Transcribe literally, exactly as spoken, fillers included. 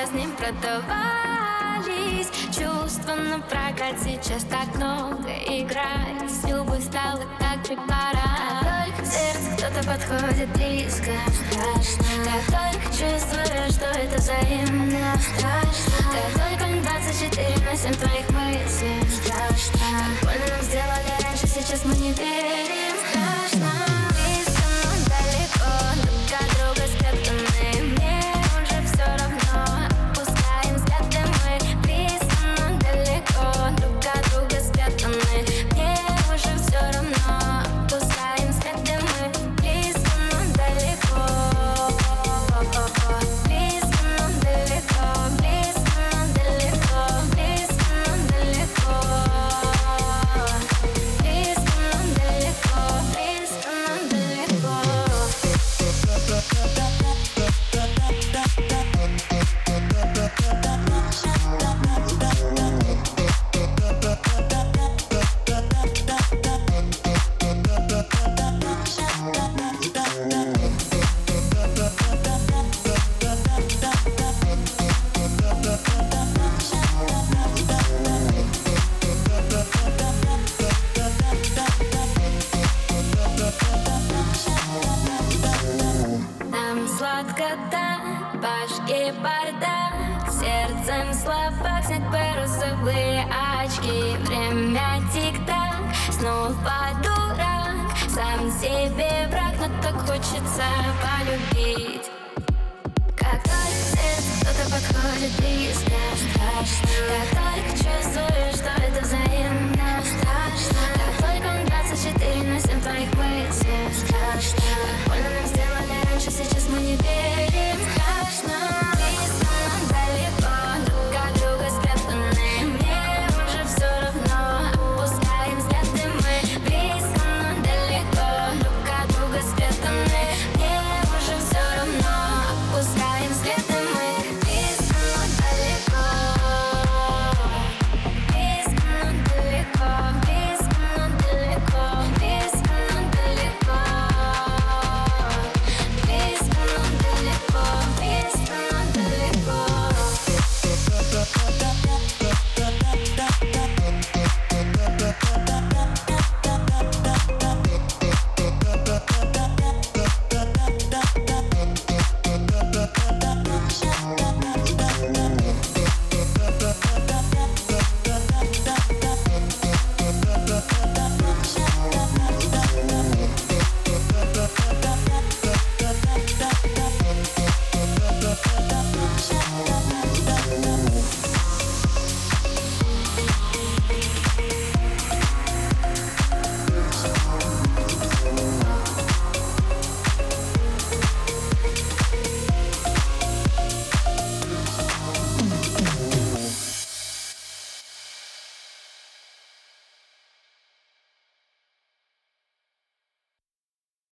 с ним продавались чувства напрокат. Сейчас так много играет, любовь стала как препарат. Только к сердцу кто-то подходит близко, страшно. Как только чувствуешь, что это взаимно, страшно. Как только двадцать четыре на семь твоих мыслей, страшно. Как больно нам сделали раньше, сейчас мы не верим, страшно. Близко, но далеко, друг от друга спрятаны. Мне уже все равно, опускаем взгляды мы. Близко, но далеко, друг от друга спрятаны. Мне уже все равно, опускаем взгляды мы. Близко, но далеко, близко, но далеко, близко, но далеко, близко, но далеко, близко, но далеко, близко, но далеко. Нам сладко так, в башке бардак, сердцем слабак, снег розовые очки. Время тик-так, снова дурак, сам себе враг, но так хочется полюбить. Как только к сердцу кто-то подходит близко, страшно. Как только чувствуешь, что это взаимно, страшно. Как только он